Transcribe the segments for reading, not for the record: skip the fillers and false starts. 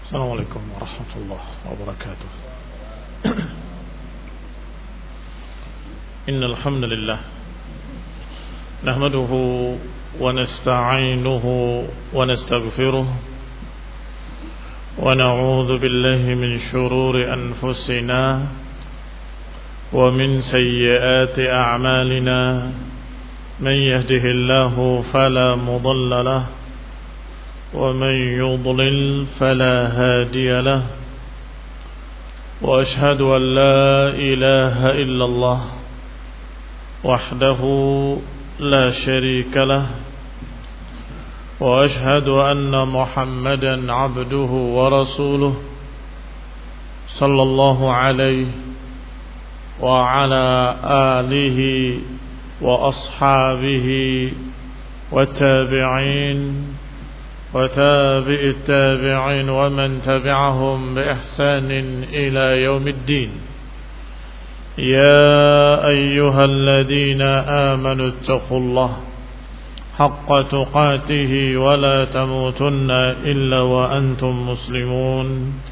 السلام عليكم ورحمة الله وبركاته. إن الحمد لله نحمده ونستعينه ونستغفره ونعوذ بالله من شرور أنفسنا ومن سيئات أعمالنا. من يهده الله فلا مضل له ومن يضلل فلا هادي له، وأشهد أن لا إله إلا الله وحده لا شريك له، وأشهد أن محمدا عبده ورسوله صلى الله عليه وعلى آله وأصحابه والتابعين وتابع التابعين ومن تبعهم بإحسان إلى يوم الدين. يا أيها الذين آمنوا اتقوا الله حق تقاته ولا تموتن إلا وأنتم مسلمون.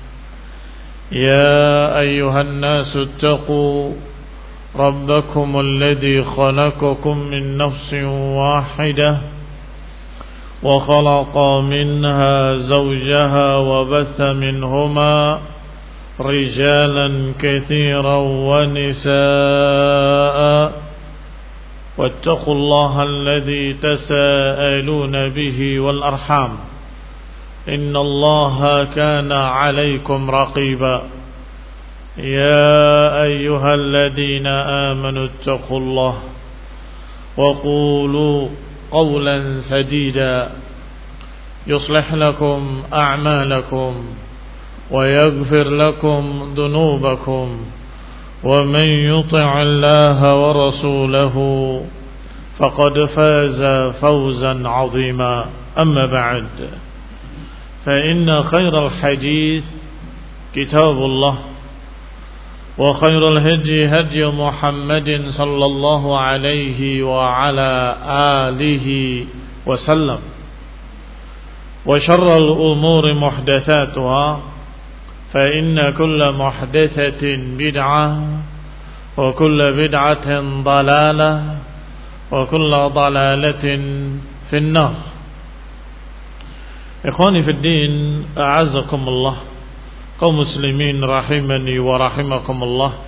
يا أيها الناس اتقوا ربكم الذي خلقكم من نفس واحدة وخلق منها زوجها وبث منهما رجالا كثيرا ونساء، واتقوا الله الذي تساءلون به والأرحام إن الله كان عليكم رقيبا. يا أيها الذين آمنوا اتقوا الله وقولوا قولا سديدا يصلح لكم أعمالكم ويغفر لكم ذنوبكم، ومن يطع الله ورسوله فقد فاز فوزا عظيما. أما بعد، فإن خير الحديث كتاب الله، وخير الهدي هدي محمد صلى الله عليه وعلى آله وسلم، وشر الأمور محدثاتها، فإن كل محدثة بدعة وكل بدعة ضلالة وكل ضلالة في النار. إخواني في الدين، أعزكم الله، kaum muslimin rahimani wa rahimakumullah.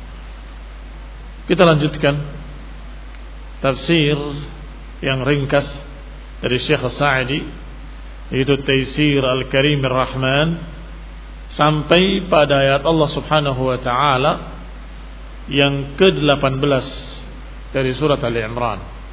Kita lanjutkan tafsir yang ringkas dari Syekh As-Sa'di, yaitu Taisir Al-Karim Ar-Rahman, sampai pada ayat Allah Subhanahu wa taala yang ke-18 dari surat Ali Imran.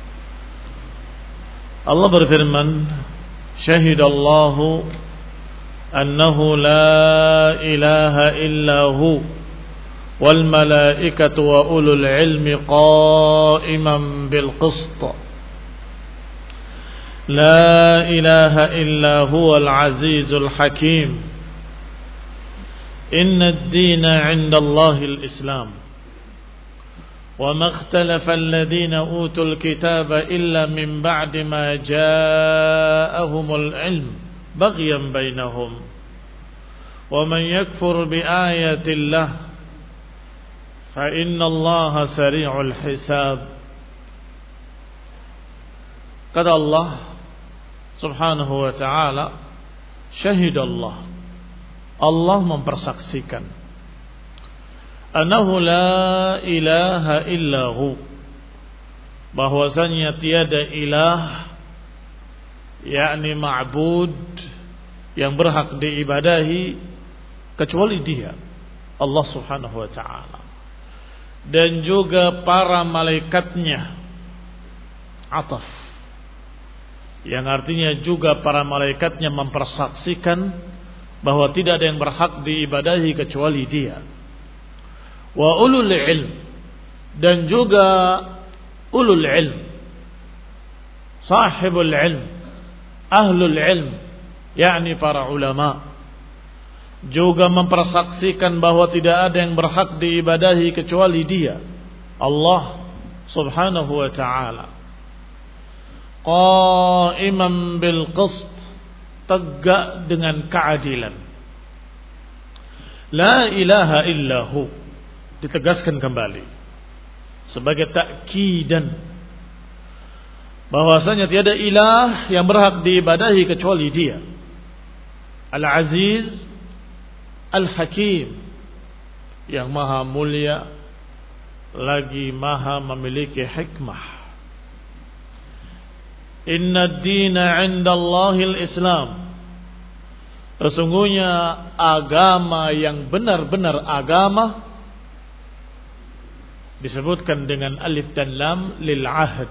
Allah berfirman, syahidallahu annahu la ilaha illa hu wal malaikatu wa ulul ilmi qa'iman bil qist. La ilaha illa huwal azizul hakim. Inna ad-dina 'inda Allahil Islam. Wa ma ikhtalafa alladhina utul kitaba illa min ba'di ma ja'ahumul ilm baghyan bainahum. Wa man yakfur bi ayatillah fa innallaha sari'ul hisab. Kata Allah Subhanahu wa ta'ala, syahidallah, Allah mempersaksikan, annahu la ilaha illahu, bahwasanya tiada ilah, yakni ma'bud yang berhak diibadahi kecuali Dia, Allah Subhanahu wa ta'ala, dan juga para malaikatnya. Ataf, yang artinya juga para malaikatnya mempersaksikan bahwa tidak ada yang berhak diibadahi kecuali Dia. Wa ulul ilm, dan juga ulul ilm, sahibul ilm, ahlul ilm, yakni para ulama, juga mempersaksikan bahwa tidak ada yang berhak diibadahi kecuali Dia, Allah Subhanahu wa ta'ala. Qa'iman bil qist, tegak dengan keadilan. La ilaha illahu, ditegaskan kembali sebagai ta'kidan bahwasanya tiada ilah yang berhak diibadahi kecuali Dia. Al-Aziz, Al-Hakim, yang maha mulia lagi maha memiliki hikmah. Inna ad-dina 'inda Allahil Islam. Sesungguhnya agama yang benar-benar agama disebutkan dengan alif dan lam lil ahd.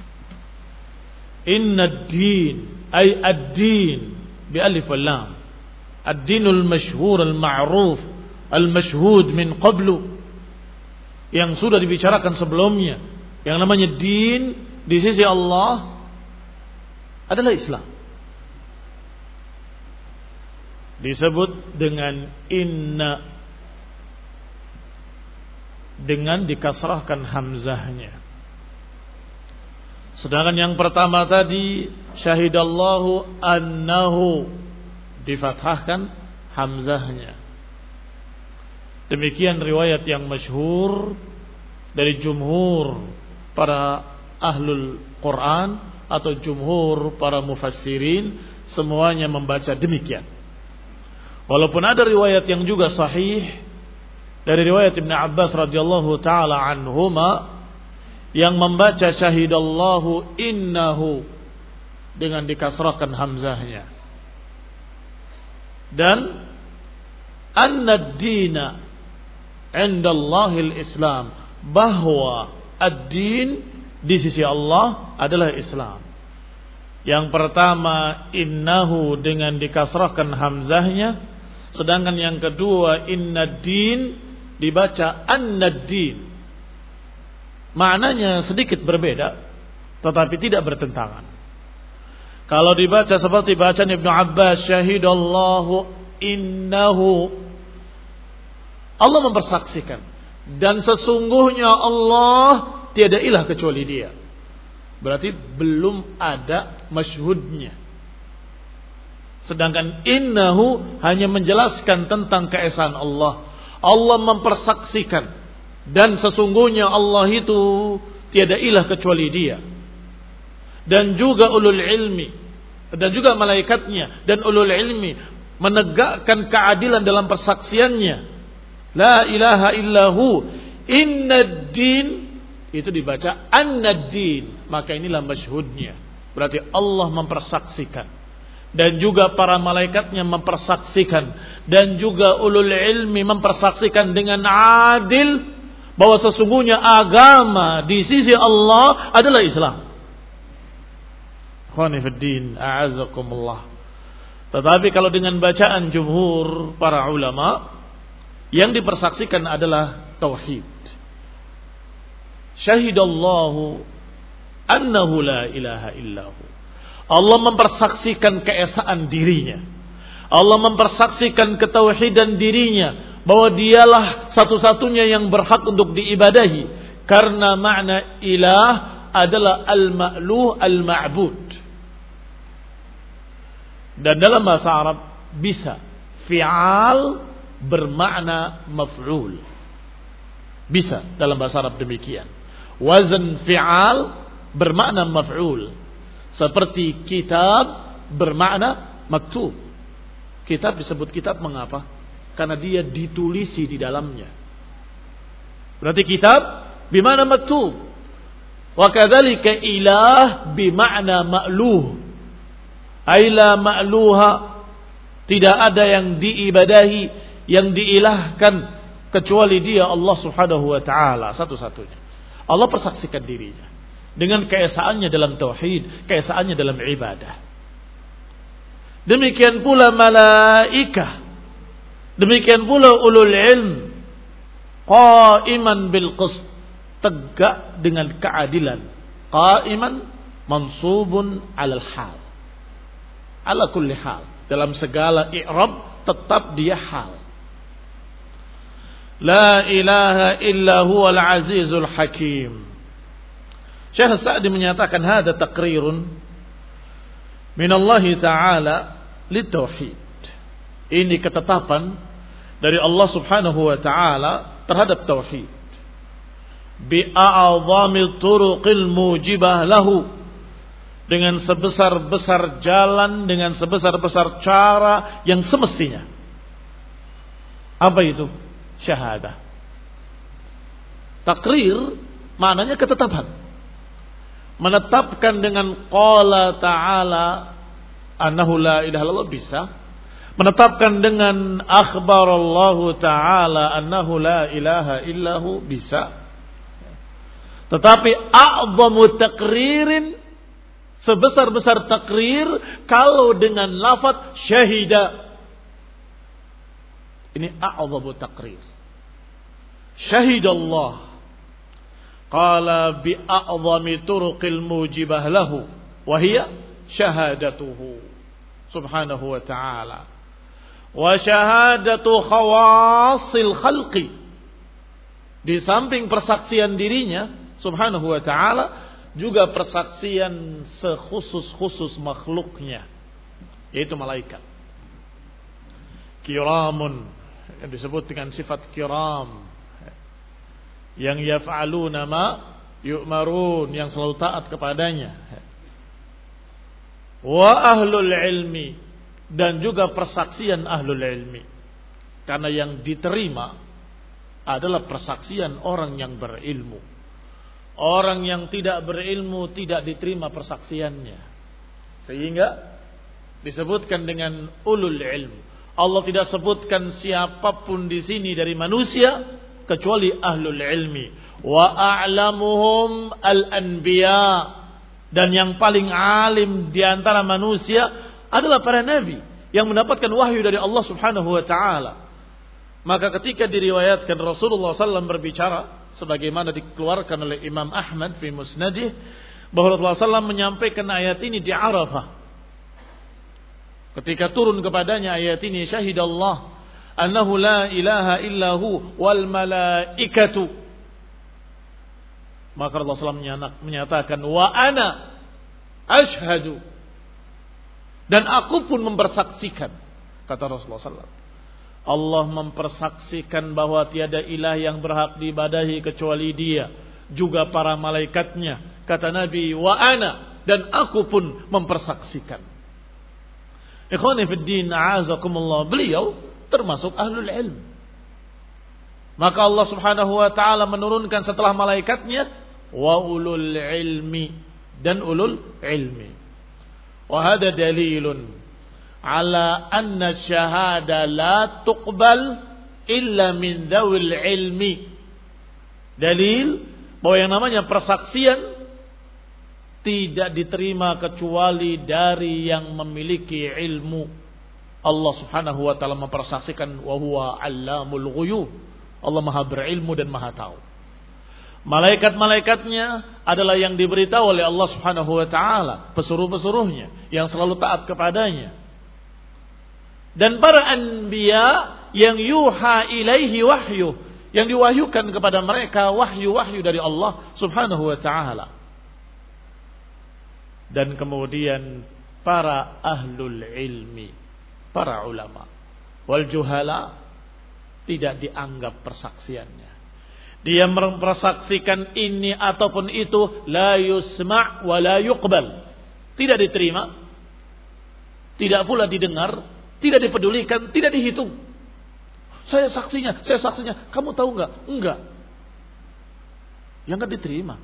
Inna ad-din ay ad-din bi alif wal lam. Ad-dinul masyhur al-ma'ruf al-mashhud min qablu, yang sudah dibicarakan sebelumnya. Yang namanya din di sisi Allah adalah Islam. Disebut dengan inna, dengan dikasrahkan hamzahnya. Sedangkan yang pertama tadi syahidallahu annahu, difathahkan hamzahnya. Demikian riwayat yang masyhur dari jumhur para ahlul Quran atau jumhur para mufassirin, semuanya membaca demikian. Walaupun ada riwayat yang juga sahih dari riwayat Ibn Abbas radhiyallahu taala anhuma yang membaca syahidallahu innahu dengan dikasrahkan hamzahnya. Dan anna-d-dina 'inda Allahil Islam, bahwa ad-din di sisi Allah adalah Islam. Yang pertama innahu dengan dikasrahkan hamzahnya, sedangkan yang kedua inna-din dibaca anna-din. Maknanya sedikit berbeda tetapi tidak bertentangan. Kalau dibaca seperti bacaan Ibnu Abbas syahidallahu innahu, Allah mempersaksikan dan sesungguhnya Allah tiada ilah kecuali Dia. Berarti belum ada masyhudnya. Sedangkan innahu hanya menjelaskan tentang keesaan Allah. Allah mempersaksikan dan sesungguhnya Allah itu tiada ilah kecuali Dia. Dan juga ulul ilmi dan juga malaikatnya dan ulul ilmi menegakkan keadilan dalam persaksiannya. La ilaha illahu innad-din, itu dibaca annad-din, maka inilah masyhudnya. Berarti Allah mempersaksikan dan juga para malaikatnya mempersaksikan dan juga ulul ilmi mempersaksikan dengan adil bahwa sesungguhnya agama di sisi Allah adalah Islam. Ikhwani fid din, a'azzakumullah. Tetapi kalau dengan bacaan jumhur para ulama, yang dipersaksikan adalah tauhid. Syahidallahu annahu la ilaha illahu. Allah mempersaksikan keesaan dirinya. Allah mempersaksikan ketauhidan dirinya, bahwa Dialah satu-satunya yang berhak untuk diibadahi. Karena makna ilah adalah al-ma'luh al-ma'bud. Dan dalam bahasa Arab bisa fi'al bermakna maf'ul. Bisa dalam bahasa Arab demikian. Wazan fi'al bermakna maf'ul. Seperti kitab bermakna maktub. Kitab disebut kitab mengapa? Karena dia ditulisi di dalamnya. Berarti kitab bermakna maktub. Wa kadzalika ilah bermakna ma'luh. Aila ma'luha, tidak ada yang diibadahi, yang diilahkan kecuali Dia, Allah Subhanahu wa taala satu-satunya. Allah persaksikan dirinya dengan keesaannya dalam tauhid, keesaannya dalam ibadah. Demikian pula malaikah, demikian pula ulul ilm, qaiman bil qist, tegak dengan keadilan. Qaiman mansubun 'alal hal, ala kulli hal, dalam segala i'rab tetap dia hal. La ilaha illa huwal azizul hakim. Syekh Sa'di menyatakan hada taqrirun min Allah Ta'ala litauhid. Ini ketetapan dari Allah Subhanahu wa taala terhadap tauhid. Bi a'zami turuqil mujibah lahu, dengan sebesar-besar jalan, dengan sebesar-besar cara yang semestinya. Apa itu? Syahadah. Takrir maknanya ketetapan. Menetapkan dengan qala ta'ala annahu la ilaha illallah bisa. Menetapkan dengan akhbarallahu ta'ala annahu la ilaha illahu bisa. Tetapi a'zamu takririn, sebesar-besar takrir kalau dengan lafaz syahida. Ini a'zamu takrir. Syahidallah qala bi a'zami turuqil mujibah lahu wa hiya syahadatuhu subhanahu wa ta'ala. Wa syahadatu khawasil khalqi, di samping persaksian dirinya subhanahu wa ta'ala, juga persaksian sekhusus-khusus makhluknya, yaitu malaikat. Kiramun, yang disebut dengan sifat kiram, yang yaf'aluna ma yu'marun, yang selalu taat kepadanya. Wa ahlul ilmi, dan juga persaksian ahlul ilmi, karena yang diterima adalah persaksian orang yang berilmu. Orang yang tidak berilmu tidak diterima persaksiannya, sehingga disebutkan dengan ulul ilm. Allah tidak sebutkan siapapun di sini dari manusia kecuali ahlul ilmi. Wa a'lamuhum al-anbiya, dan yang paling alim di antara manusia adalah para nabi yang mendapatkan wahyu dari Allah Subhanahu wa taala. Maka ketika diriwayatkan Rasulullah SAW berbicara, sebagaimana dikeluarkan oleh Imam Ahmad fi Musnadih, bahwa Rasulullah SAW menyampaikan ayat ini di Arafah. Ketika turun kepadanya ayat ini, syahidallah annahu la ilaha illahu wal malaikatu. Maka Rasulullah SAW menyatakan, wa ana ashhadu, dan aku pun mempersaksikan, kata Rasulullah SAW. Allah mempersaksikan bahwa tiada ilah yang berhak diibadahi kecuali Dia, juga para malaikatnya. Kata Nabi, wa ana, dan aku pun mempersaksikan. Ikhwani fid din, a'azakumullah, beliau termasuk ahlul ilm. Maka Allah Subhanahu wa taala menurunkan setelah malaikatnya wa ulul ilmi, dan ulul ilmi. Wa hada dalilun ala anna syahada la tuqbal illa min dzawil ilmi. Dalil bahwa yang namanya persaksian tidak diterima kecuali dari yang memiliki ilmu. Allah Subhanahu wa taala mempersaksikan wa huwa 'allamul ghuyub. Allah Maha berilmu dan Maha tahu. Malaikat-malaikatnya adalah yang diberitahu oleh Allah Subhanahu wa taala, pesuruh-pesuruhnya yang selalu taat kepadanya. Dan para anbiya yang yuha ilaihi wahyu, yang diwahyukan kepada mereka wahyu-wahyu dari Allah Subhanahu wa taala. Dan kemudian para ahlul ilmi, para ulama wal juhala, tidak dianggap persaksiannya. Dia mempersaksikan ini ataupun itu, la yusma' wa la yuqbal, tidak diterima, tidak pula didengar, tidak dipedulikan, tidak dihitung. Saya saksinya, kamu tahu enggak? Enggak. Yang enggak diterima.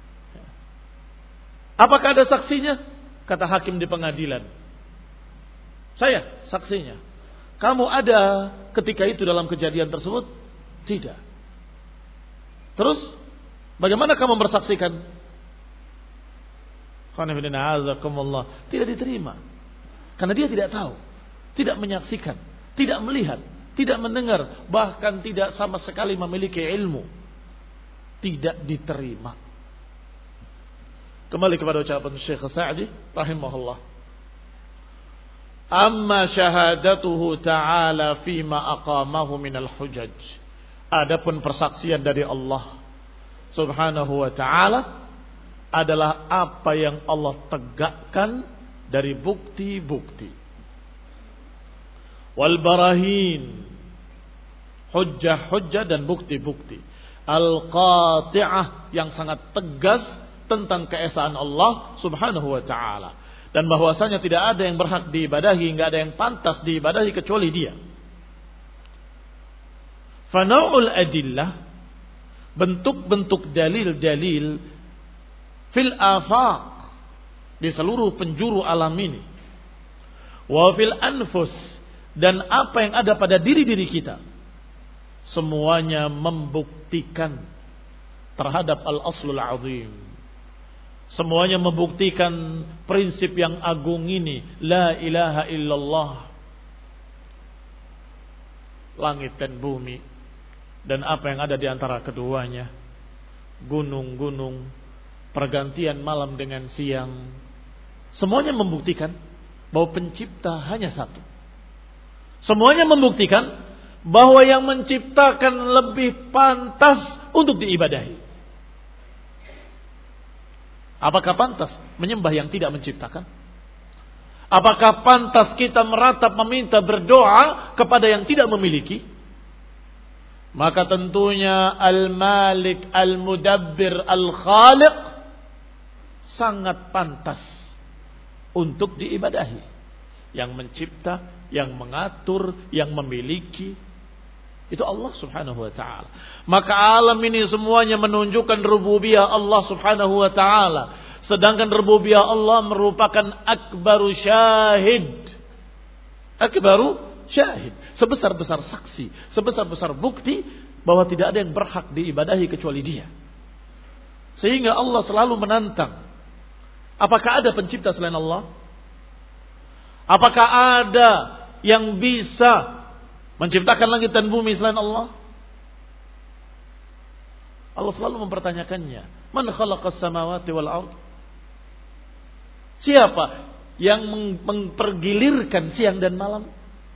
Apakah ada saksinya? Kata hakim di pengadilan, saya saksinya. Kamu ada ketika itu dalam kejadian tersebut? Tidak. Terus bagaimana kamu bersaksikan? Tidak diterima, karena dia tidak tahu, tidak menyaksikan, tidak melihat, tidak mendengar, bahkan tidak sama sekali memiliki ilmu. Tidak diterima. Kembali kepada ucapan Syekh Sa'di rahimahullah, amma syahadatuhu ta'ala fima aqamahu minal hujaj. Adapun persaksian dari Allah Subhanahu wa ta'ala adalah apa yang Allah tegakkan dari bukti-bukti. Wal barahin, hujjah-hujjah dan bukti-bukti. Al-qati'ah yang sangat tegas tentang keesaan Allah subhanahu wa ta'ala. Dan bahwasanya tidak ada yang berhak diibadahi, tidak ada yang pantas diibadahi kecuali Dia. Fana'ul adillah, bentuk-bentuk dalil-dalil fil afaq, di seluruh penjuru alam ini, wa fil anfus, dan apa yang ada pada diri-diri kita, semuanya membuktikan terhadap al-aslul azim. Semuanya membuktikan prinsip yang agung ini, la ilaha illallah. Langit dan bumi dan apa yang ada di antara keduanya, gunung-gunung, pergantian malam dengan siang, semuanya membuktikan bahwa pencipta hanya satu. Semuanya membuktikan bahwa yang menciptakan lebih pantas untuk diibadahi. Apakah pantas menyembah yang tidak menciptakan? Apakah pantas kita meratap, meminta, berdoa kepada yang tidak memiliki? Maka tentunya Al-Malik, Al-Mudabbir, Al-Khaliq sangat pantas untuk diibadahi. Yang mencipta, yang mengatur, yang memiliki, itu Allah subhanahu wa ta'ala. Maka alam ini semuanya menunjukkan rububiyah Allah subhanahu wa ta'ala. Sedangkan rububiyah Allah merupakan akbaru syahid. Akbaru syahid. Sebesar-besar saksi, sebesar-besar bukti bahwa tidak ada yang berhak diibadahi kecuali Dia. Sehingga Allah selalu menantang. Apakah ada pencipta selain Allah? Apakah ada yang bisa menciptakan langit dan bumi selain Allah? Allah selalu mempertanyakannya. Man khalaqas samawati wal ard? Siapa yang mempergilirkan siang dan malam?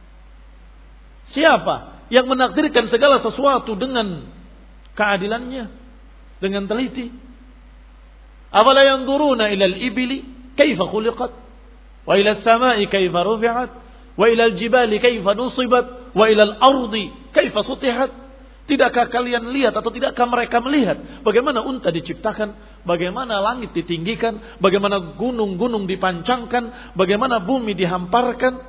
Siapa yang menakdirkan segala sesuatu dengan keadilannya, dengan teliti? Afala yanzuruna ila al-ibli kaifa khuliqat wa ila as-sama'i kaifa rufi'at wa ila al-jibali kaifa nusibat wa ilal ardi kaifa sutihat. Tidakkah kalian lihat atau tidakkah mereka melihat bagaimana unta diciptakan, bagaimana langit ditinggikan, bagaimana gunung-gunung dipancangkan, bagaimana bumi dihamparkan?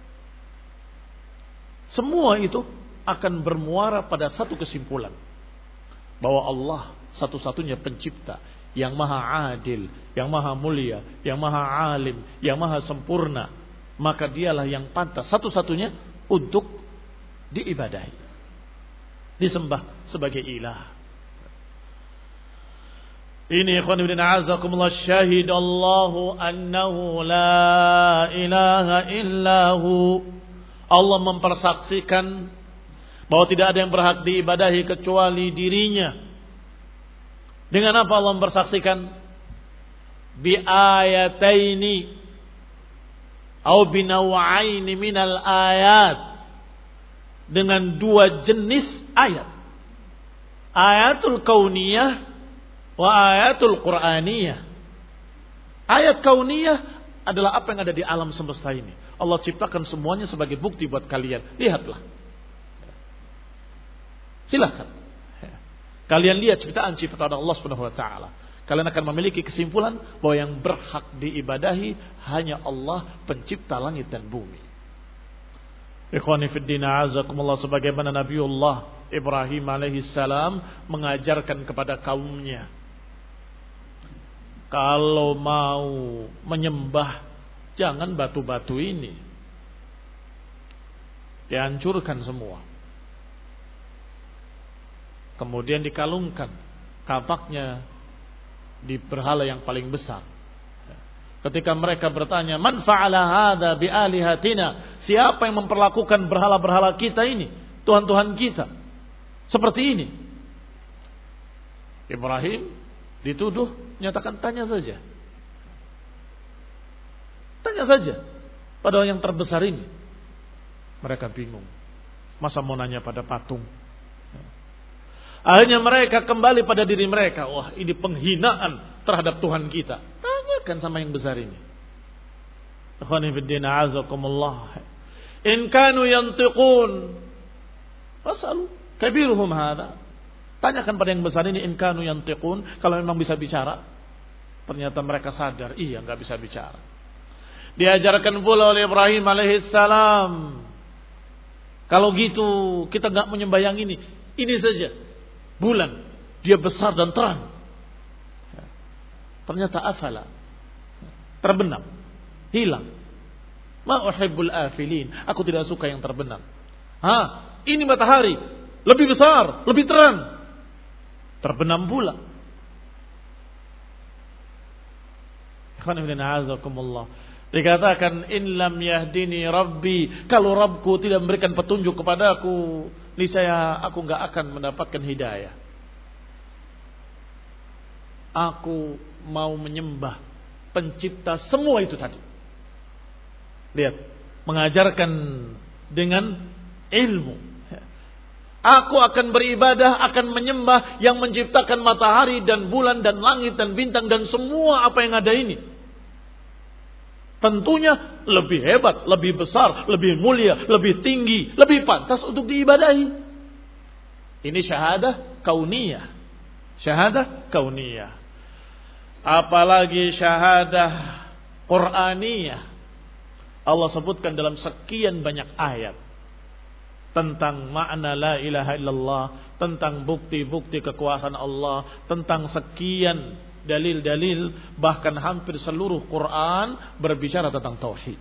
Semua itu akan bermuara pada satu kesimpulan, bahwa Allah satu-satunya pencipta yang maha adil, yang maha mulia, yang maha alim, yang maha sempurna. Maka Dialah yang pantas satu-satunya untuk diibadahi, disembah sebagai ilah. Ini ikhwan ibn a'azakumullah, syahid Allahu annahu la ilaha illahu. Allah mempersaksikan bahwa tidak ada yang berhak diibadahi kecuali Dirinya. Dengan apa Allah mempersaksikan? Bi ayataini au binaw'aini minal ayat, dengan dua jenis ayat. Ayatul kauniyah wa ayatul qur'aniyah. Ayat kauniyah adalah apa yang ada di alam semesta ini. Allah ciptakan semuanya sebagai bukti buat kalian. Lihatlah. Silahkan. Kalian lihat ciptaan-ciptaan Allah Subhanahu wa taala. Kalian akan memiliki kesimpulan bahwa yang berhak diibadahi hanya Allah, pencipta langit dan bumi. Ikhwani fid din, a'azakumullah, sebagaimana Nabiullah Ibrahim alaihi salam mengajarkan kepada kaumnya, kalau mau menyembah jangan batu-batu ini, dihancurkan semua. Kemudian dikalungkan kapaknya di berhala yang paling besar. Ketika mereka bertanya, man fa'ala hadza bi alihatina? Siapa yang memperlakukan berhala-berhala kita ini, tuhan-tuhan kita seperti ini? Ibrahim dituduh, nyatakan tanya saja. Tanya saja pada yang terbesar ini. Mereka bingung. Masa mau nanya pada patung? Akhirnya mereka kembali pada diri mereka. Wah, ini penghinaan terhadap Tuhan kita. Tanyakan sama yang besar ini. Ikhwani fiddin, a'azakumullah. In kanu yantiqun fasalu kabiruhum hadza. Tanyakan pada yang besar ini in kanu yantiqun, kalau memang bisa bicara. Ternyata mereka sadar, iya enggak bisa bicara. Diajarkan pula oleh Ibrahim alaihissalam, kalau gitu kita enggak menyembah yang ini saja. Bulan, dia besar dan terang. Ternyata afala, terbenam, hilang. Ma uhibbul afilin, aku tidak suka yang terbenam. Ini matahari, lebih besar, lebih terang, terbenam pula. Dikatakan in lam yahdini rabbi, kalau Rabbku tidak memberikan petunjuk kepadaku, niscaya aku enggak akan mendapatkan hidayah. Aku mau menyembah pencipta semua itu tadi. Lihat, mengajarkan dengan ilmu. Aku akan beribadah, akan menyembah yang menciptakan matahari dan bulan dan langit dan bintang dan semua apa yang ada ini. Tentunya lebih hebat, lebih besar, lebih mulia, lebih tinggi, lebih pantas untuk diibadahi. Ini syahadah kauniyah. Syahadah kauniyah. Apalagi syahadah Qur'aniyah. Allah sebutkan dalam sekian banyak ayat tentang makna la ilaha illallah, tentang bukti-bukti kekuasaan Allah, tentang sekian dalil-dalil, bahkan hampir seluruh Quran berbicara tentang tauhid.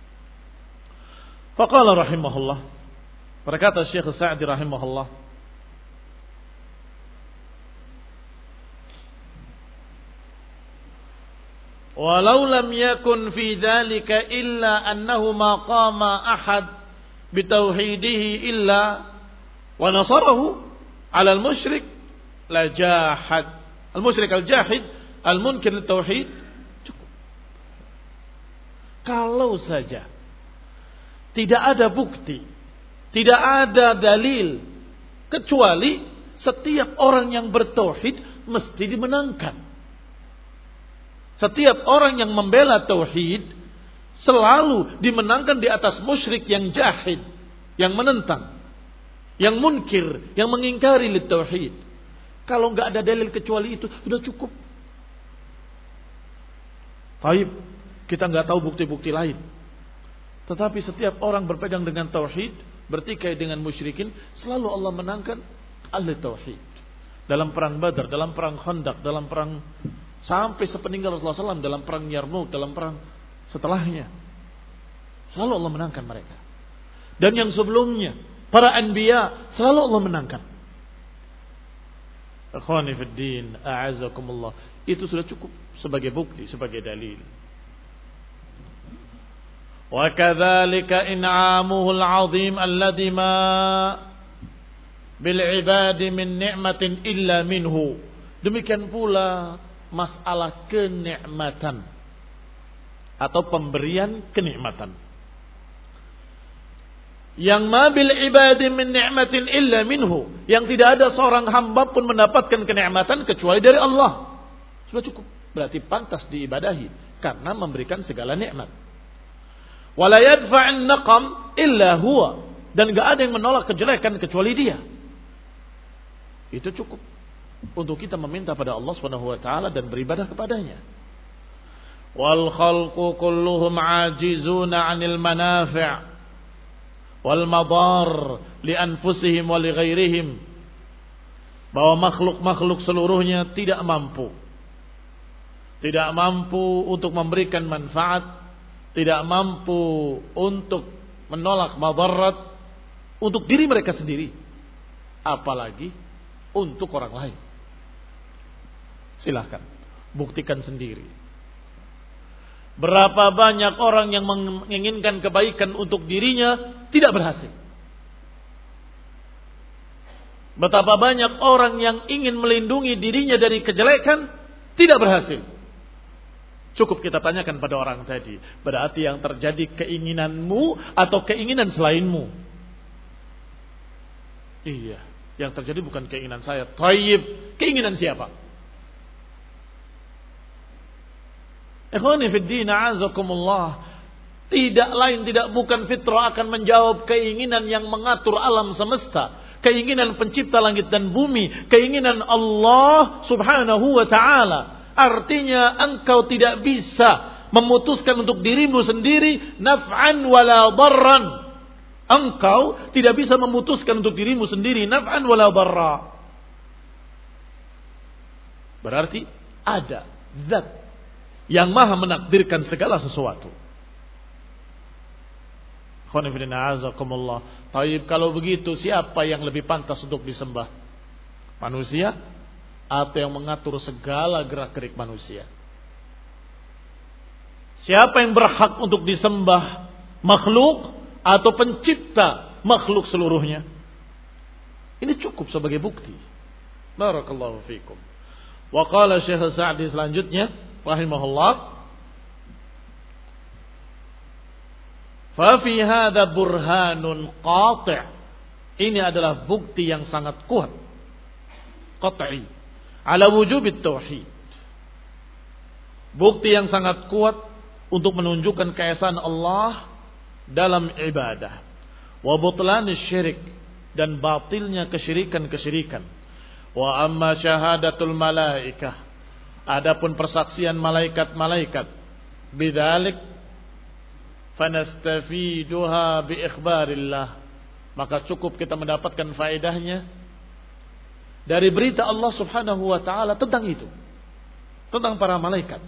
Faqala rahimahullah, berkata Syekh Sa'di rahimahullah, walau lam yakun fi dzalika illa annahu ma qama ahad bitauhidihi illa wa nasarahu 'ala al-musyrik la jahad al-musyrik al-jahid al-munkir at-tauhid. Cukup. Kalau saja tidak ada bukti, tidak ada dalil, kecuali setiap orang yang bertauhid mesti dimenangkan. Setiap orang yang membela tauhid selalu dimenangkan di atas musyrik yang jahid, yang menentang, yang munkir, yang mengingkari tauhid. Kalau enggak ada dalil kecuali itu, sudah cukup. Baik, kita enggak tahu bukti-bukti lain. Tetapi setiap orang berpegang dengan tauhid, bertikai dengan musyrikin, selalu Allah menangkan ahli tauhid. Dalam perang Badar, dalam perang Khandaq, dalam perang sampai sepeninggal Rasulullah SAW, dalam perang Yarmouk, dalam perang setelahnya, selalu Allah menangkan mereka. Dan yang sebelumnya, para anbiya, selalu Allah menangkan. Akhwani fid din, a'azakumullah. Itu sudah cukup sebagai bukti, sebagai dalil. Wa kadzalika in'amuhu al-'azim alladhi ma bil 'ibadi min ni'matin illa minhu. Demikian pula masalah kenikmatan atau pemberian kenikmatan. Yang ma bil 'ibadi min ni'matin illa minhu, yang tidak ada seorang hamba pun mendapatkan kenikmatan kecuali dari Allah. Sudah cukup, berarti pantas diibadahi karena memberikan segala nikmat. Wala yadfa'un naqam illa huwa, dan enggak ada yang menolak kejelekan kecuali Dia. Itu cukup untuk kita meminta pada Allah Subhanahu wa taala dan beribadah kepadanya. Wal khalqu kulluhum 'ajizuna 'anil manafi' wal madar li anfusihim wa li ghairihim. Bahwa makhluk-makhluk seluruhnya tidak mampu untuk memberikan manfaat, tidak mampu untuk menolak madarat untuk diri mereka sendiri, apalagi untuk orang lain. Silahkan buktikan sendiri. Berapa banyak orang yang menginginkan kebaikan untuk dirinya tidak berhasil. Betapa banyak orang yang ingin melindungi dirinya dari kejelekan tidak berhasil. Cukup kita tanyakan pada orang tadi, berarti yang terjadi keinginanmu atau keinginan selainmu? Iya, yang terjadi bukan keinginan saya. Thayyib, keinginan siapa? Ikhwani fid din, a'azakumullah. Tidak lain tidak bukan fitrah akan menjawab keinginan yang mengatur alam semesta, keinginan pencipta langit dan bumi, keinginan Allah Subhanahu wa taala. Artinya engkau tidak bisa memutuskan untuk dirimu sendiri naf'an wala darran. Engkau tidak bisa memutuskan untuk dirimu sendiri naf'an wala darra. Berarti ada zat yang maha menakdirkan segala sesuatu. Taib, kalau begitu siapa yang lebih pantas untuk disembah? Manusia atau yang mengatur segala gerak-gerik manusia? Siapa yang berhak untuk disembah? Makhluk atau pencipta makhluk seluruhnya? Ini cukup sebagai bukti. Barakallahu fikum. Wa qala Syekh Sa'di selanjutnya rahimahullah, Fafi hadha burhanun qati'. Ini adalah bukti yang sangat kuat, qat'i, ala wujubit tauhid. Bukti yang sangat kuat untuk menunjukkan keesaan Allah dalam ibadah, wa butlan syirik, dan batilnya kesyirikan-kesyirikan. Wa amma syahadatul malaikah, adapun persaksian malaikat-malaikat, bidzalik fanastafiduha bi ikhbarillah, maka cukup kita mendapatkan faedahnya dari berita Allah Subhanahu wa taala tentang itu, tentang para malaikat.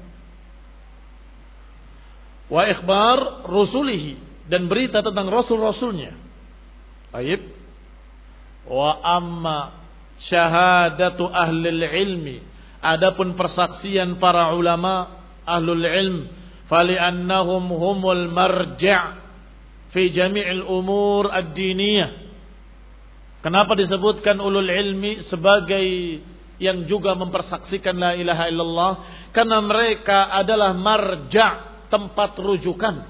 Wa ikhbar rusulihi, dan berita tentang rasul-rasulnya. Baik. Wa amma syahadatu ahlil ilmi, adapun persaksian para ulama ahlul ilm, fali'annahum humul marja' fi jami'il umur ad-diniyah. Kenapa disebutkan ulul ilmi sebagai yang juga mempersaksikan la ilaha illallah? Karena mereka adalah marja', tempat rujukan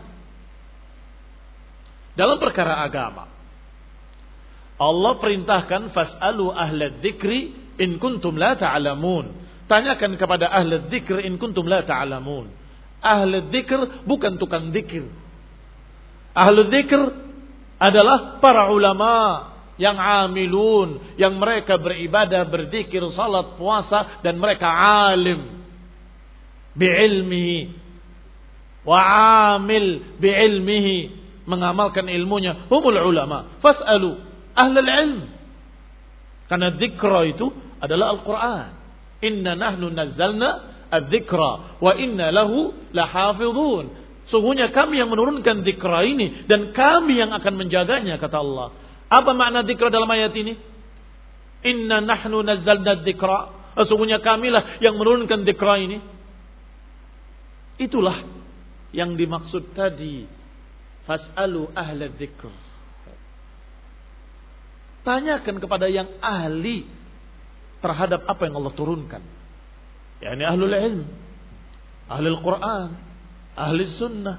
dalam perkara agama. Allah perintahkan fas'alu ahlad dzikri in kuntum la ta'lamun. Tanyakan kepada ahlad dzikr in kuntum la ta'lamun. Ahli dzikr bukan tukang dzikir. Ahli dzikr adalah para ulama yang amilun, yang mereka beribadah, berzikir, salat, puasa, dan mereka alim bi'ilmihi wa amil bi'ilmihi, mengamalkan ilmunya. Humul ulama. Fas'alu ahlal ilm. Karena dzikra itu adalah Al-Quran. Inna nahnu nazzalna adzikra wa inna lahu lahafizun. Sungguhnya kami yang menurunkan dzikra ini dan kami yang akan menjaganya, kata Allah. Apa makna dzikra dalam ayat ini? Inna nahnu nazzalna dzikra. Sungguhnya kamilah yang menurunkan dzikra ini. Itulah yang dimaksud tadi. Fas'alu ahla dzikr. Tanyakan kepada yang ahli terhadap apa yang Allah turunkan. Yani ahlul ilm, ahlul Quran, ahli sunnah.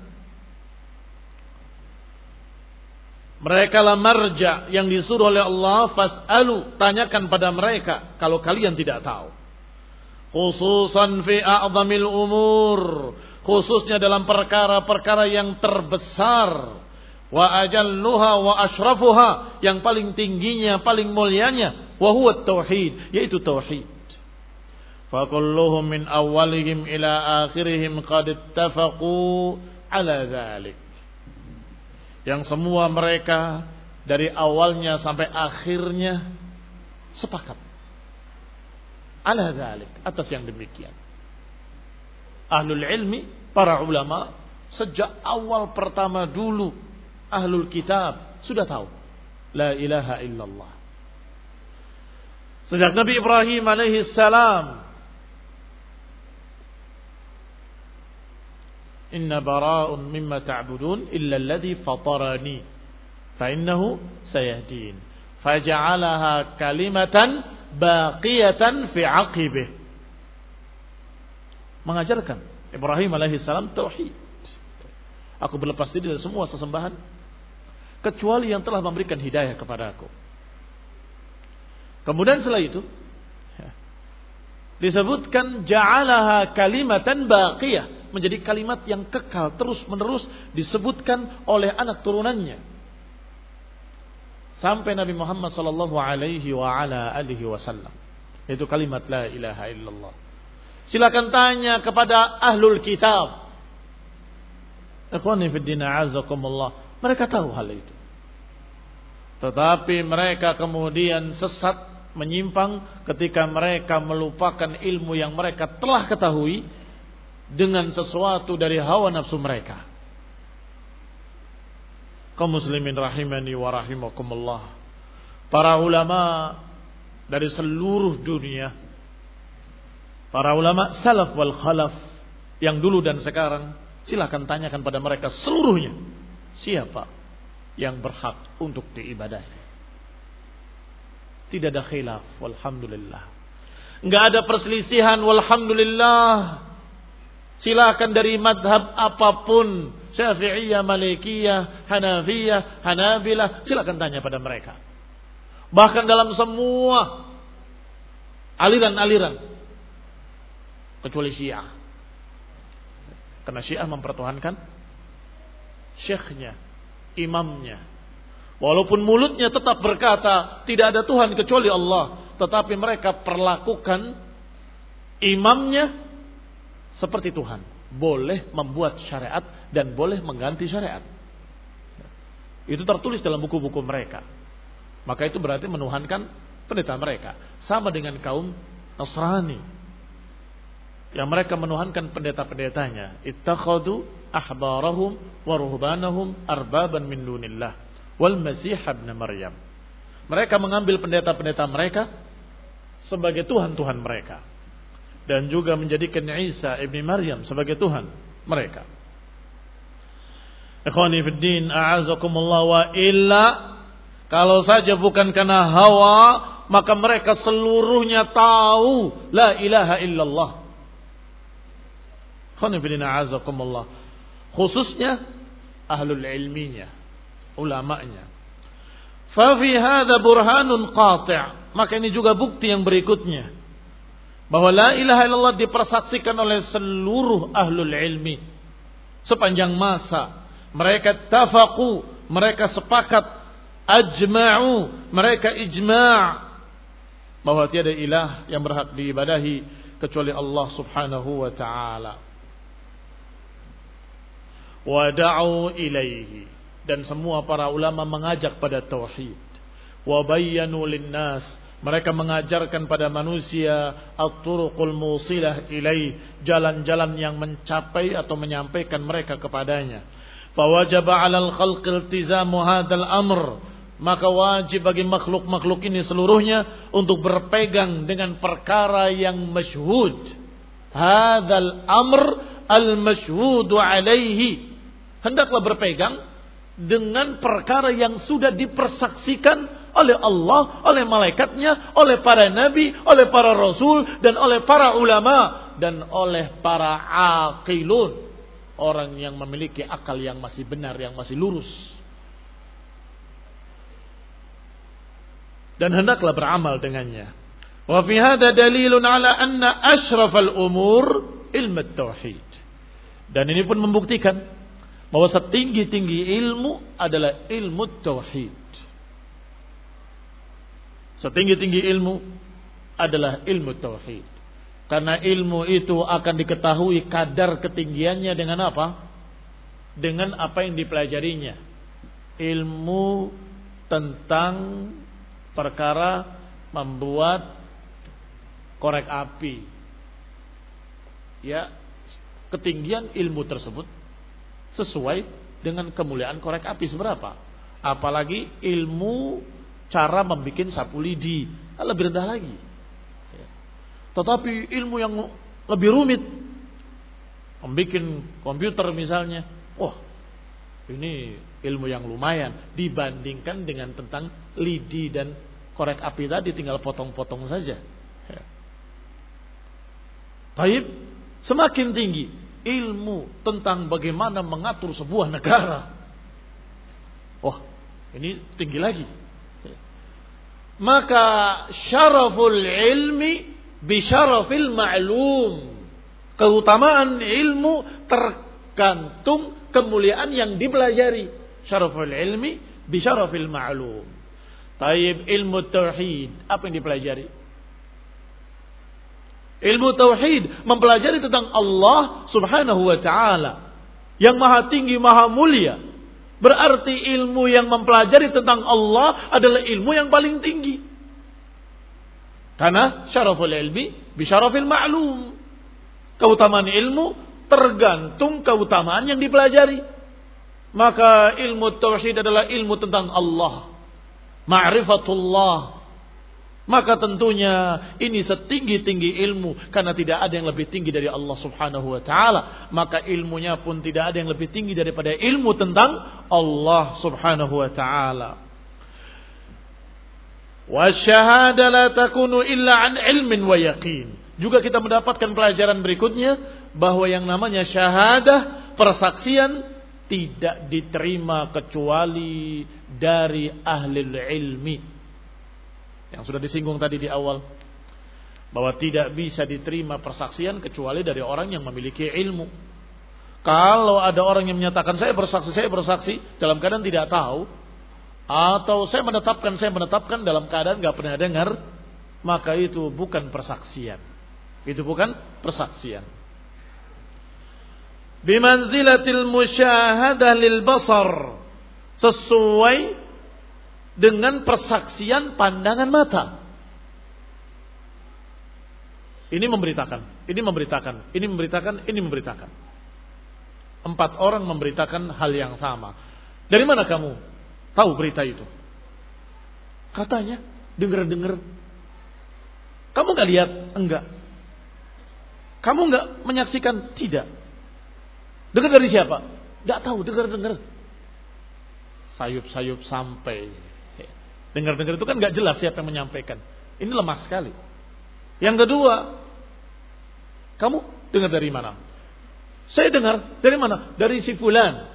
Mereka lah marja' yang disuruh oleh Allah. Fas'alu, tanyakan pada mereka kalau kalian tidak tahu. Khususan fi a'zamil umur, khususnya dalam perkara-perkara yang terbesar. Wa ajalluha wa ashrafuha, yang paling tingginya, paling mulianya. Wa huwa tauhid, yaitu tauhid. فَكُلُّهُمْ مِنْ أَوَّلِهِمْ إِلَى آخِرِهِمْ قَدْ اتَّفَقُوا عَلَى ذَلِكَ. Yang semua mereka dari awalnya sampai akhirnya sepakat ala dzalik, atas yang demikian. Ahlul ilmi, para ulama, sejak awal pertama dulu ahlul kitab sudah tahu la ilaha illallah. Sejak Nabi Ibrahim alaihi salam, inna bara'un mimma ta'budun illa alladhi fatarani fa innahu sayahdin faja'alaha kalimatan baqiyatan fi 'aqibih. Mengajarkan Ibrahim alaihi salam tauhid. Aku berlepas diri dari semua sesembahan kecuali yang telah memberikan hidayah kepada aku. Kemudian setelah itu disebutkan ja'alaha kalimatan baqiyah, menjadi kalimat yang kekal terus-menerus disebutkan oleh anak turunannya. Sampai Nabi Muhammad sallallahu alaihi wa ala alihi wasallam. Itu kalimat la ilaha illallah. Silakan tanya kepada ahlul kitab. Ikhwani fid din a'azakumullah. Mereka tahu hal itu. Tetapi mereka kemudian sesat, menyimpang ketika mereka melupakan ilmu yang mereka telah ketahui dengan sesuatu dari hawa nafsu mereka. Kaum muslimin rahimani wa rahimakumullah. Para ulama dari seluruh dunia, para ulama salaf wal khalaf yang dulu dan sekarang, silakan tanyakan pada mereka seluruhnya, siapa yang berhak untuk diibadahi. Tidak ada khilaf, walhamdulillah. Enggak ada perselisihan, walhamdulillah. Silakan dari madhab apapun, Syafi'iyah, Malikiyah, Hanafiyah, Hanabilah, silakan tanya pada mereka. Bahkan dalam semua aliran-aliran, kecuali Syiah. Karena Syiah mempertuhankan syekhnya, imamnya. Walaupun mulutnya tetap berkata tidak ada Tuhan kecuali Allah, tetapi mereka perlakukan imamnya seperti Tuhan. Boleh membuat syariat dan boleh mengganti syariat. Itu tertulis dalam buku-buku mereka. Maka itu berarti menuhankan pendeta mereka. Sama dengan kaum Nasrani, yang mereka menuhankan pendeta-pendetanya. Ittakhadu ahbarahum wa ruhbanahum arbaban min dunillah wal masih ibn Maryam. Mereka mengambil pendeta-pendeta mereka sebagai Tuhan-Tuhan mereka, dan juga menjadikan Isa ibn Maryam sebagai Tuhan mereka. Ikhwani fid din a'azakumullah, wa illa, kalau saja bukan karena hawa, maka mereka seluruhnya tahu la ilaha illallah. Ikhwani fid din a'azakumullah, khususnya ahlul ilminya, ulamanya. Fa fi hadza burhanun qati', maka ini juga bukti yang berikutnya bahwa la ilaha illallah dipersaksikan oleh seluruh ahlul ilmi sepanjang masa. Mereka tafaqu, mereka sepakat, ajma'u, mereka ijma' bahwa tiada ilah yang berhak diibadahi kecuali Allah Subhanahu wa ta'ala. Wa da'u ilaihi, dan semua para ulama mengajak pada tauhid. Wa bayyanu linnas, mereka mengajarkan pada manusia at-turuqul musilah ilaih, jalan-jalan yang mencapai atau menyampaikan mereka kepadanya. Fawajaba 'alal khalqi iltizamu hadzal amr, maka wajib bagi makhluk-makhluk ini seluruhnya untuk berpegang dengan perkara yang masyhud. Hadzal amr al-masyhudu 'alaihi, hendaklah berpegang dengan perkara yang sudah dipersaksikan oleh Allah, oleh malaikatnya, oleh para nabi, oleh para rasul, dan oleh para ulama, dan oleh para aqilun, orang yang memiliki akal yang masih benar, yang masih lurus. Dan hendaklah beramal dengannya. Wa fi hadza dalilun ala anna asyrafal umur ilmu tauhid. Dan ini pun membuktikan bahwa setinggi-tinggi ilmu adalah ilmu tauhid. Setinggi-tinggi ilmu adalah ilmu tauhid. Karena ilmu itu akan diketahui kadar ketinggiannya dengan apa? Dengan apa yang dipelajarinya. Ilmu tentang perkara membuat korek api. Ya, ketinggian ilmu tersebut sesuai dengan kemuliaan korek api seberapa. Apalagi ilmu cara membuat sapu lidi, lebih rendah lagi. Tetapi ilmu yang lebih rumit, membuat komputer misalnya, ini ilmu yang lumayan dibandingkan dengan tentang lidi dan korek api tadi, tinggal potong-potong saja. Baik, semakin tinggi ilmu tentang bagaimana mengatur sebuah negara, ini tinggi lagi. Maka syaraful ilmi bisyarafil ma'lum, Keutamaan ilmu tergantung kemuliaan yang dipelajari. Syaraful ilmi bi syarafil ma'lum. Taib ilmu tauhid, apa yang dipelajari? Ilmu tauhid mempelajari tentang Allah Subhanahu wa taala yang maha tinggi, maha mulia. Berarti ilmu yang mempelajari tentang Allah adalah ilmu yang paling tinggi. Karena syaraful ilmi bi syarafil ma'lum. Keutamaan ilmu tergantung keutamaan yang dipelajari. Maka ilmu tauhid adalah ilmu tentang Allah, ma'rifatullah. Maka tentunya ini setinggi-tinggi ilmu, karena tidak ada yang lebih tinggi dari Allah Subhanahu wa taala. Maka ilmunya pun tidak ada yang lebih tinggi daripada ilmu tentang Allah Subhanahu wa taala. Wasyahada la takunu illa an ilmin wa yaqin. Juga kita mendapatkan pelajaran berikutnya bahwa yang namanya syahadah, persaksian, tidak diterima kecuali dari ahli ilmi. Yang sudah disinggung tadi di awal, bahwa tidak bisa diterima persaksian kecuali dari orang yang memiliki ilmu. Kalau ada orang yang menyatakan saya bersaksi dalam keadaan tidak tahu, atau saya menetapkan dalam keadaan nggak pernah dengar, maka itu bukan persaksian. Itu bukan persaksian. Bimanzilatil musyahadah lil basar, sesuai dengan persaksian pandangan mata. Ini memberitakan. 4 orang memberitakan hal yang sama. Dari mana kamu tahu berita itu? Katanya dengar. Kamu gak lihat? Enggak. Kamu gak menyaksikan? Tidak. Dengar dari siapa? Gak tahu, dengar. Sayup-sayup sampai. Dengar itu kan gak jelas siapa yang menyampaikan. Ini lemah sekali. Yang kedua, kamu dengar dari mana? Saya dengar dari mana? Dari si fulan.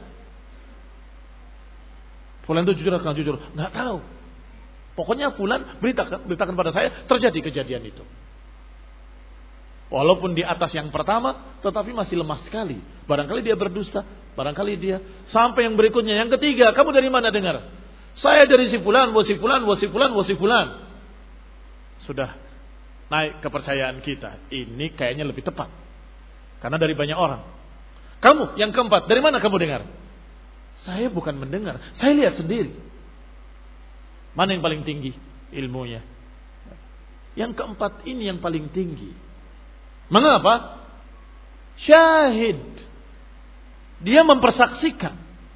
Fulan itu jujur. Gak tahu. Pokoknya fulan beritakan pada saya terjadi kejadian itu. Walaupun di atas yang pertama, tetapi masih lemah sekali. Barangkali dia berdusta, barangkali dia. Sampai yang berikutnya, yang ketiga, kamu dari mana dengar? Saya dari si fulan, wa si fulan. Sudah naik kepercayaan kita. Ini kayaknya lebih tepat. Karena dari banyak orang. Kamu yang keempat, dari mana kamu dengar? Saya bukan mendengar, saya lihat sendiri. Mana yang paling tinggi ilmunya? Yang keempat ini yang paling tinggi. Mengapa? Syahid. Dia mempersaksikan.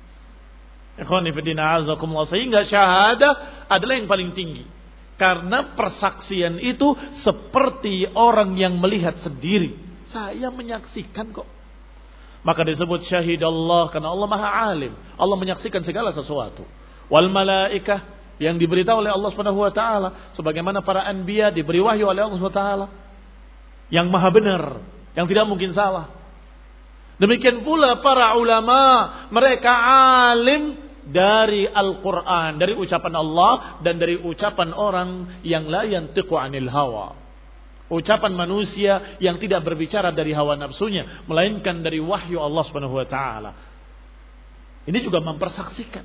Sehingga syahadah adalah yang paling tinggi. Karena persaksian itu seperti orang yang melihat sendiri. Saya menyaksikan kok. Maka disebut syahid Allah, karena Allah maha alim. Allah menyaksikan segala sesuatu. Wal malaikah, yang diberitahu oleh Allah Subhanahu wa taala, sebagaimana para anbiya diberi wahyu oleh Allah Subhanahu wa taala, yang maha benar, yang tidak mungkin salah. Demikian pula para ulama, mereka alim dari Al-Quran, dari ucapan Allah dan dari ucapan orang yang la yantiqu anil hawa. Ucapan manusia yang tidak berbicara dari hawa nafsunya, melainkan dari wahyu Allah Subhanahu wa taala. Ini juga mempersaksikan.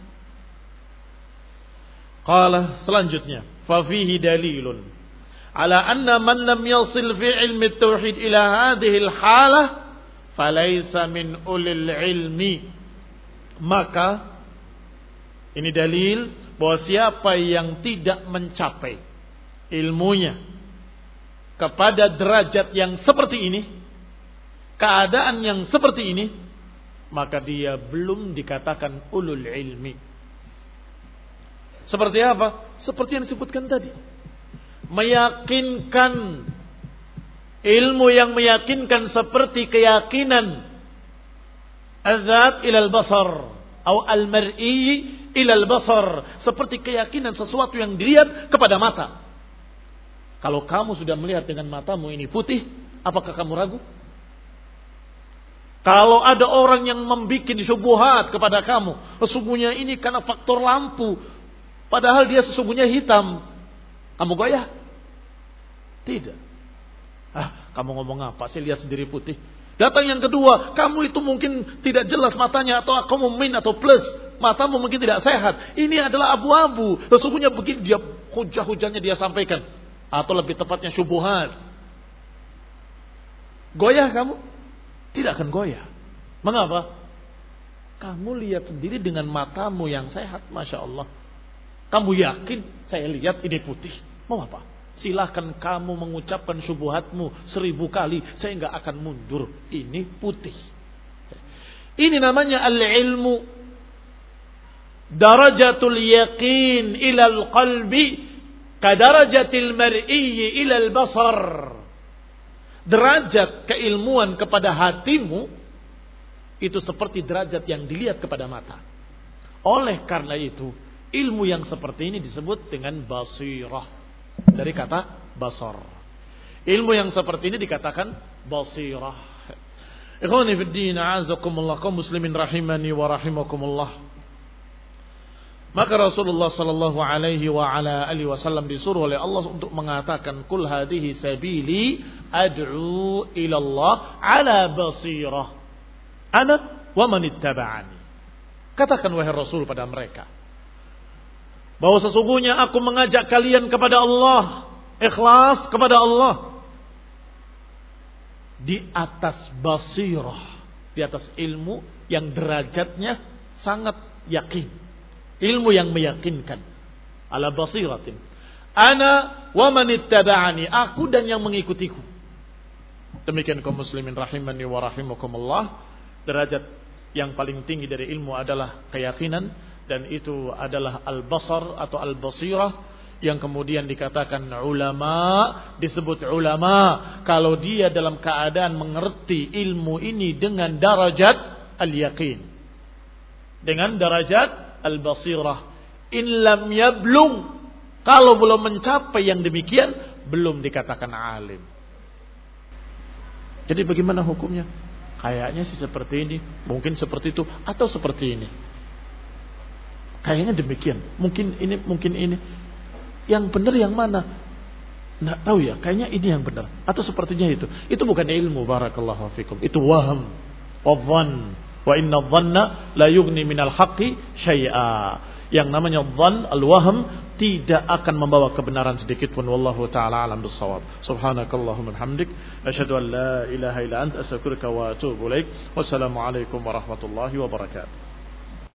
Qala selanjutnya, fa fihi dalilun ala anna man lam yasil fi ilmi tauhid ila hadhihi al-halah falaysa min ulil ilmi. Maka ini dalil bahwa siapa yang tidak mencapai ilmunya kepada derajat yang seperti ini, keadaan yang seperti ini, maka dia belum dikatakan ulul ilmi. Seperti apa? Seperti yang disebutkan tadi. Meyakinkan, ilmu yang meyakinkan seperti keyakinan azat ilal basar atau al-mar'i ilal basar, seperti keyakinan sesuatu yang dilihat kepada mata. Kalau kamu sudah melihat dengan matamu ini putih, apakah kamu ragu? Kalau ada orang yang membuat syubhat kepada kamu, sesungguhnya ini karena faktor lampu, padahal dia sesungguhnya hitam, kamu goyah? Tidak. Kamu ngomong apa? Saya lihat sendiri putih. Datang yang kedua, kamu itu mungkin tidak jelas matanya, atau kamu min atau plus, matamu mungkin tidak sehat. Ini adalah abu-abu. Sesungguhnya begini, dia hujah-hujahnya dia sampaikan, atau lebih tepatnya syubhat. Goyah kamu? Tidak akan goyah. Mengapa? Kamu lihat sendiri dengan matamu yang sehat, Masya Allah. Kamu yakin, saya lihat ini putih. Mau apa? Silahkan kamu mengucapkan syubhatmu 1000 kali, saya enggak akan mundur. Ini putih. Ini namanya al-ilmu. Darajatul yaqin ilal qalbi kadarajatil mar'iyyi ilal basar. Derajat keilmuan kepada hatimu itu seperti derajat yang dilihat kepada mata. Oleh karena itu, ilmu yang seperti ini disebut dengan basirah. Dari kata basar. Ilmu yang seperti ini dikatakan basirah. Ikhwani fid din, a'azakumullah, kaum muslimin rahimani wa rahimakumullah. Maka Rasulullah sallallahu alaihi wa ala alihi wasallam disuruh oleh Allah untuk mengatakan, "Qul hadhihi sabili ad'u ila Allah ala basirah ana wa man ittaba'ani." Katakan wahai Rasul pada mereka, bahwa sesungguhnya aku mengajak kalian kepada Allah, ikhlas kepada Allah, di atas basirah, di atas ilmu yang derajatnya sangat yakin, ilmu yang meyakinkan, ala basiratin ana wa man ittaba'ani, aku dan yang mengikutiku. Demikian kaum muslimin rahimani wa rahimakumullah. Derajat yang paling tinggi dari ilmu adalah keyakinan, dan itu adalah al-basar atau al-basirah, yang kemudian dikatakan ulama, disebut ulama kalau dia dalam keadaan mengerti ilmu ini dengan darajat al-yaqin, dengan darajat al-basirah. In lam yablugh, kalau belum mencapai yang demikian, belum dikatakan alim. Jadi bagaimana hukumnya? Kayaknya sih seperti ini, mungkin seperti itu, atau seperti ini. Kayaknya demikian, mungkin ini, mungkin ini. Yang benar yang mana? Nggak tahu ya, kayaknya ini yang benar, atau sepertinya itu. Itu bukan ilmu, barakallahu fikum. Itu waham, wadhan. Wa inna dhanna la yughni minal haqqi syai'a. Yang namanya dhann, al-wahm, tidak akan membawa kebenaran sedikit pun. Wallahu ta'ala alam bissawab. Subhanakallahumma hamdik, asyhadu an la ilaha illa anta, astaghfiruka wa atubu ilaik. Wassalamu alaikum warahmatullahi wabarakatuh.